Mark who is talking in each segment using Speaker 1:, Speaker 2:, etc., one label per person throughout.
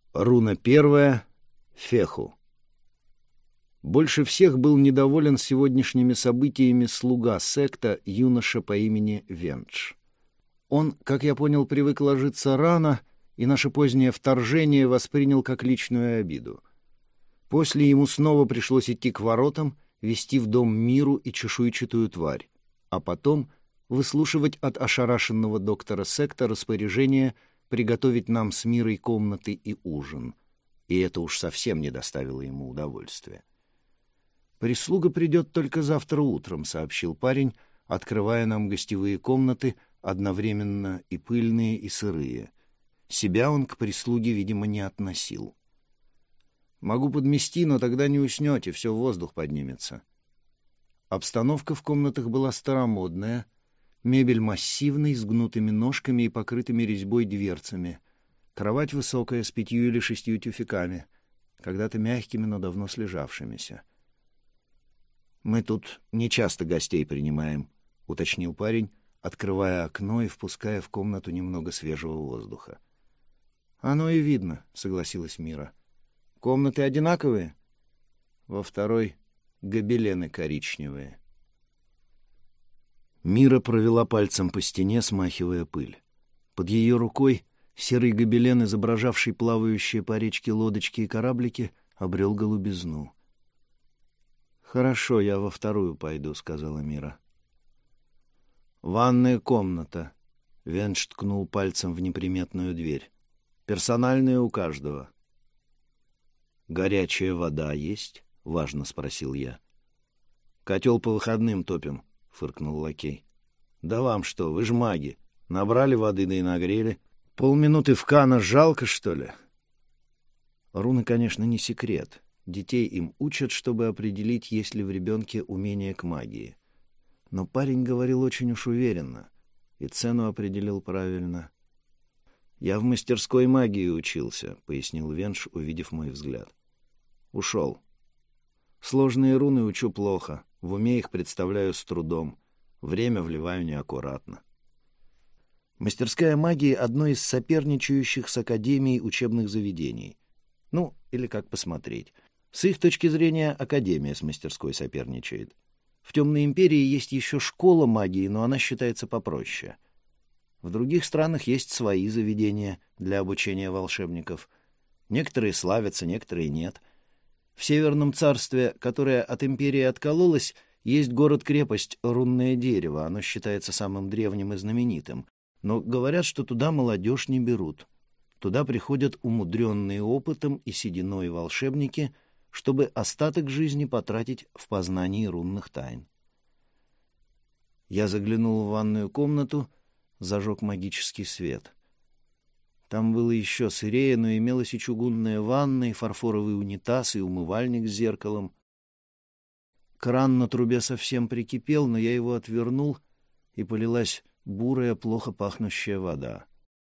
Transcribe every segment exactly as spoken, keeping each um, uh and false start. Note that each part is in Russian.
Speaker 1: Руна первая. Феху. Больше всех был недоволен сегодняшними событиями слуга секта, юноша по имени Вендж. Он, как я понял, привык ложиться рано, и наше позднее вторжение воспринял как личную обиду. После ему снова пришлось идти к воротам, вести в дом Миру и чешуйчатую тварь, а потом выслушивать от ошарашенного доктора секта распоряжение приготовить нам с Мирой комнаты и ужин. И это уж совсем не доставило ему удовольствия. «Прислуга придет только завтра утром», — сообщил парень, открывая нам гостевые комнаты, одновременно и пыльные, и сырые. Себя он к прислуге, видимо, не относил. «Могу подмести, но тогда не уснете, все в воздух поднимется». Обстановка в комнатах была старомодная, мебель массивной, с гнутыми ножками и покрытыми резьбой дверцами, кровать высокая, с пятью или шестью тюфяками, когда-то мягкими, но давно слежавшимися. «Мы тут нечасто гостей принимаем», — уточнил парень, открывая окно и впуская в комнату немного свежего воздуха. «Оно и видно», — согласилась Мира. «Комнаты одинаковые?» «Во второй — гобелены коричневые». Мира провела пальцем по стене, смахивая пыль. Под ее рукой серый гобелен, изображавший плавающие по речке лодочки и кораблики, обрел голубизну. «Хорошо, я во вторую пойду», — сказала Мира. «Ванная комната», — Вендж ткнул пальцем в неприметную дверь. «Персональная у каждого». «Горячая вода есть?» — важно спросил я. «Котел по выходным топим», — фыркнул лакей. «Да вам что, вы ж маги. Набрали воды, да и нагрели. Полминуты в кана жалко, что ли?» Руны, конечно, не секрет. Детей им учат, чтобы определить, есть ли в ребенке умение к магии. Но парень говорил очень уж уверенно, и цену определил правильно. «Я в мастерской магии учился», — пояснил Вендж, увидев мой взгляд. «Ушел. Сложные руны учу плохо, в уме их представляю с трудом, время вливаю неаккуратно». Мастерская магии — одно из соперничающих с Академией учебных заведений. Ну, или как посмотреть. С их точки зрения, Академия с мастерской соперничает. В Темной Империи есть еще школа магии, но она считается попроще. В других странах есть свои заведения для обучения волшебников. Некоторые славятся, некоторые нет. В Северном царстве, которое от Империи откололось, есть город-крепость Рунное дерево. Оно считается самым древним и знаменитым. Но говорят, что туда молодежь не берут. Туда приходят умудренные опытом и сединой волшебники, чтобы остаток жизни потратить в познании рунных тайн. Я заглянул в ванную комнату, зажег магический свет. Там было еще сырее, но имелась и чугунная ванна, и фарфоровый унитаз, и умывальник с зеркалом. Кран на трубе совсем прикипел, но я его отвернул, и полилась бурая, плохо пахнущая вода.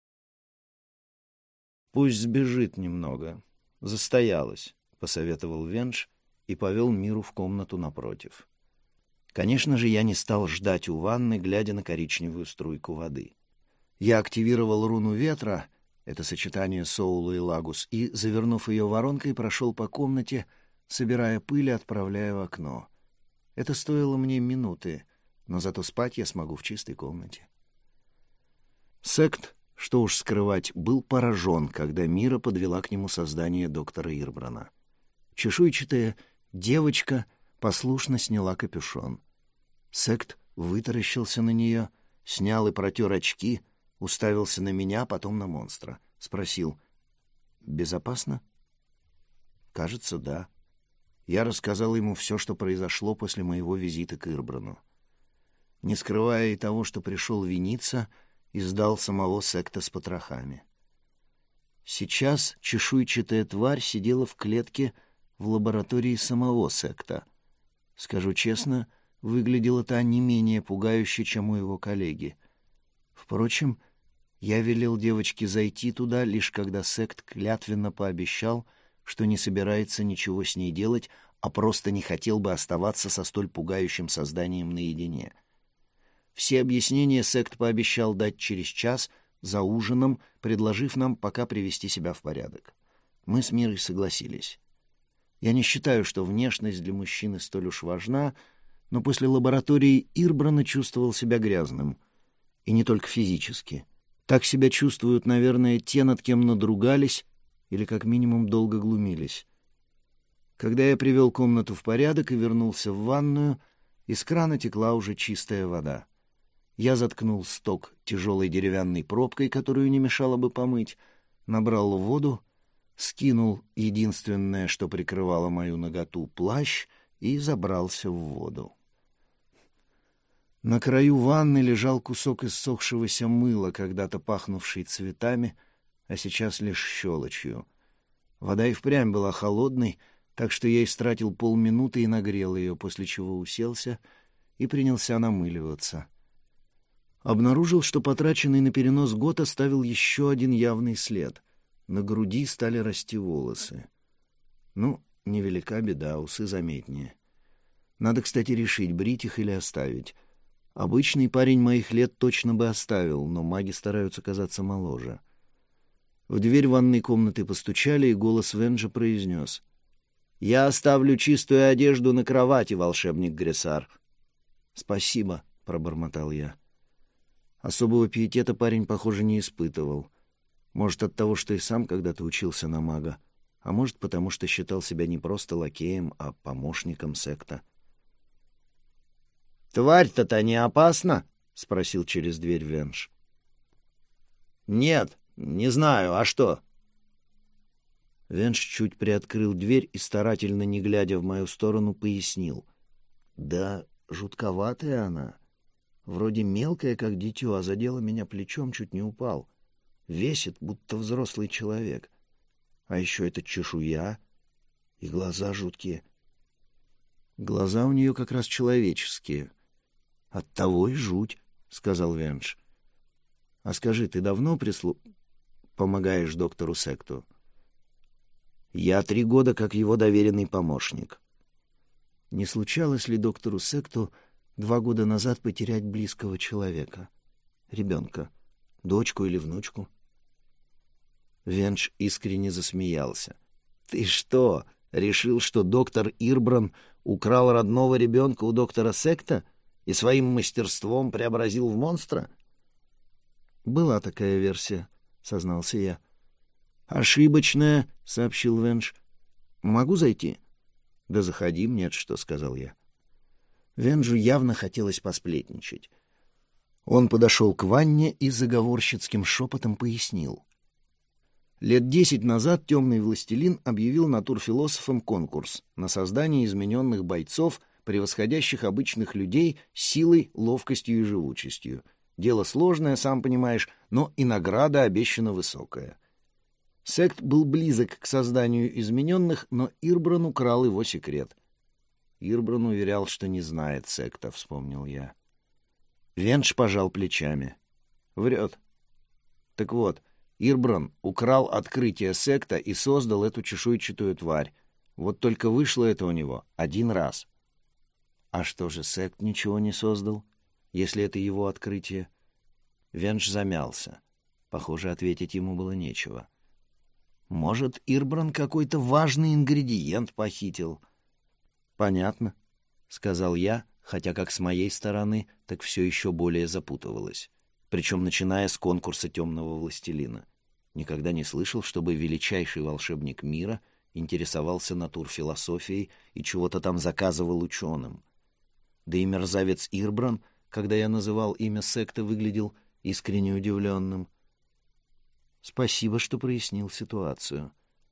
Speaker 1: «Пусть сбежит немного. Застоялась», — посоветовал Вендж и повел Миру в комнату напротив. Конечно же, я не стал ждать у ванны, глядя на коричневую струйку воды. Я активировал руну ветра, это сочетание Соула и Лагус, и, завернув ее воронкой, прошел по комнате, собирая пыль и отправляя в окно. Это стоило мне минуты, но зато спать я смогу в чистой комнате. Сект, что уж скрывать, был поражен, когда Мира подвела к нему создание доктора Ирбрана. Чешуйчатая девочка послушно сняла капюшон. Сект вытаращился на нее, снял и протер очки, уставился на меня, потом на монстра. Спросил: «Безопасно?» «Кажется, да». Я рассказал ему все, что произошло после моего визита к Ирбрану. Не скрывая и того, что пришел виниться, и сдал самого секта с потрохами. Сейчас чешуйчатая тварь сидела в клетке в лаборатории самого секта. Скажу честно, выглядела та не менее пугающе, чем у его коллеги. Впрочем, я велел девочке зайти туда, лишь когда сект клятвенно пообещал, что не собирается ничего с ней делать, а просто не хотел бы оставаться со столь пугающим созданием наедине. Все объяснения сект пообещал дать через час, за ужином, предложив нам пока привести себя в порядок. Мы с Мирой согласились. Я не считаю, что внешность для мужчины столь уж важна, но после лаборатории Ирбрана чувствовал себя грязным. И не только физически. Так себя чувствуют, наверное, те, над кем надругались или как минимум долго глумились. Когда я привел комнату в порядок и вернулся в ванную, из крана текла уже чистая вода. Я заткнул сток тяжелой деревянной пробкой, которую не мешало бы помыть, набрал воду, скинул единственное, что прикрывало мою наготу, плащ и забрался в воду. На краю ванны лежал кусок иссохшегося мыла, когда-то пахнувший цветами, а сейчас лишь щелочью. Вода и впрямь была холодной, так что я истратил полминуты и нагрел ее, после чего уселся и принялся намыливаться. Обнаружил, что потраченный на перенос год оставил еще один явный след. На груди стали расти волосы. Ну, невелика беда, усы заметнее. Надо, кстати, решить, брить их или оставить. Обычный парень моих лет точно бы оставил, но маги стараются казаться моложе. В дверь ванной комнаты постучали, и голос Венджа произнес: «Я оставлю чистую одежду на кровати, волшебник Гресар». «Спасибо», — пробормотал я. Особого пиетета парень, похоже, не испытывал. Может, от того, что и сам когда-то учился на мага, а может, потому что считал себя не просто лакеем, а помощником секта. «Тварь-то-то не опасна?» — спросил через дверь Вендж. «Нет, не знаю, а что?» Вендж чуть приоткрыл дверь и, старательно не глядя в мою сторону, пояснил. «Да жутковатая она. Вроде мелкая, как дитё, а задела меня плечом, чуть не упал. Весит, будто взрослый человек. А еще это чешуя и глаза жуткие. Глаза у нее как раз человеческие. Оттого и жуть», — сказал Вендж. «А скажи, ты давно прислу... помогаешь доктору Секту?» «Я три года как его доверенный помощник». «Не случалось ли доктору Секту два года назад потерять близкого человека? Ребенка? Дочку или внучку?» Вендж искренне засмеялся. «Ты что, решил, что доктор Ирбран украл родного ребенка у доктора Секта и своим мастерством преобразил в монстра?» «Была такая версия», — сознался я. «Ошибочная», — сообщил Вендж. «Могу зайти?» «Да заходи, мне что», — сказал я. Венджу явно хотелось посплетничать. Он подошел к ванне и заговорщицким шепотом пояснил. Лет десять назад темный властелин объявил натурфилософам конкурс на создание измененных бойцов, превосходящих обычных людей силой, ловкостью и живучестью. Дело сложное, сам понимаешь, но и награда обещана высокая. Сект был близок к созданию измененных, но Ирбран украл его секрет. Ирбран уверял, что не знает Секта, вспомнил я. Вендж пожал плечами. Врет. Так вот, Ирбран украл открытие Секта и создал эту чешуйчатую тварь. Вот только вышло это у него один раз. А что же, Сект ничего не создал, если это его открытие? Вендж замялся. Похоже, ответить ему было нечего. Может, Ирбран какой-то важный ингредиент похитил? Понятно, — сказал я, хотя как с моей стороны, так все еще более запутывалось. Причем начиная с конкурса темного властелина. Никогда не слышал, чтобы величайший волшебник мира интересовался натурфилософией и чего-то там заказывал ученым. Да и мерзавец Ирбран, когда я называл имя секты, выглядел искренне удивленным. «Спасибо, что прояснил ситуацию».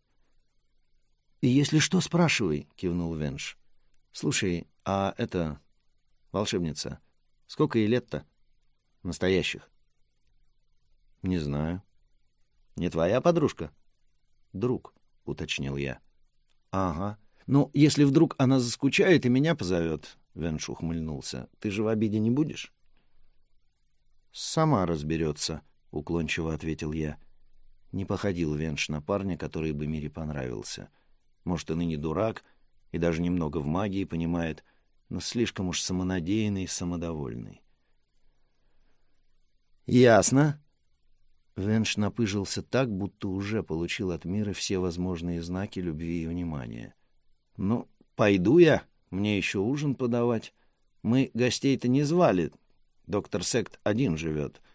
Speaker 1: «И если что, спрашивай», — кивнул Вендж. «Слушай, а это... волшебница, сколько ей лет-то? Настоящих?» «Не знаю». «Не твоя подружка?» «Друг», — уточнил я. «Ага. Ну, если вдруг она заскучает и меня позовет», — Вендж ухмыльнулся, — «ты же в обиде не будешь?» «Сама разберется», — уклончиво ответил я. Не походил Вендж на парня, который бы Мире понравился. Может, он и не дурак, и даже немного в магии понимает, но слишком уж самонадеянный и самодовольный. «Ясно». Венш напыжился так, будто уже получил от мира все возможные знаки любви и внимания. «Ну, пойду я, мне еще ужин подавать. Мы гостей-то не звали, доктор Сект один живет.